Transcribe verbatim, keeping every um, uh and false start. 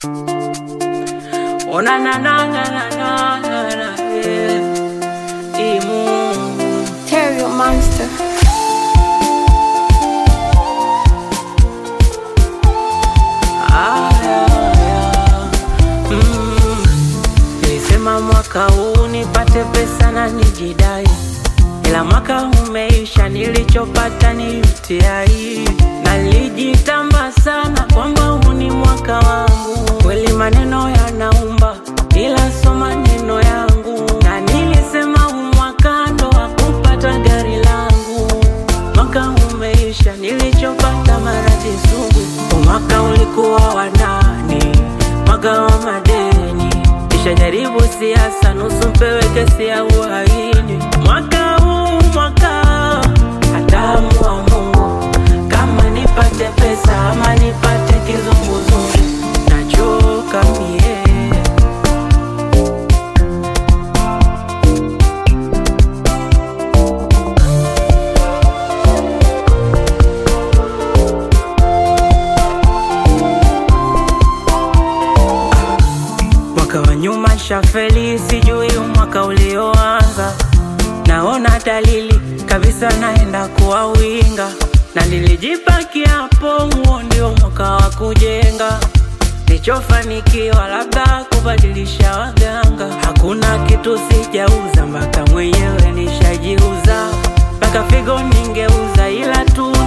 Oh na na na na na na na, yeah. Imu Terrio Monster. Ah, yeah, yeah. Mm. Nilisema mwaka huu nipate pesa na nijidai, ila mwaka umeisha, nilichopata ni U T I. Nalijitamba sana kwamba huu ni mwaka wangu, kweli maneno yanaumba ila so maneno yangu, na nilisema huu mwaka ndo wa kupata gari langu. Mwaka umeisha, nilichopata maradhi sugu. Mwaka ulikuwa wa nani? Mwaka wa madeni, kisha jaribu siasa, nusu mpewe kesi ya uhaini. Mwaka huu mwaka hatamu wa Mungu, kama nipate pesa ama nipate kizunguzungu, nachoka mie. Mwaka wa nyuma shafeli, sijui mwaka ulioanza. Naona dalili kabisa naenda kuwa winga, na nilijipakia hapo, huo ndio mwaka wa kujenga. Nichofanikiwa labda kubadilisha waganga, hakuna kitu sijauza, mpaka mwenyewe nishajiuza. Mpaka figo ningeuza, ila tu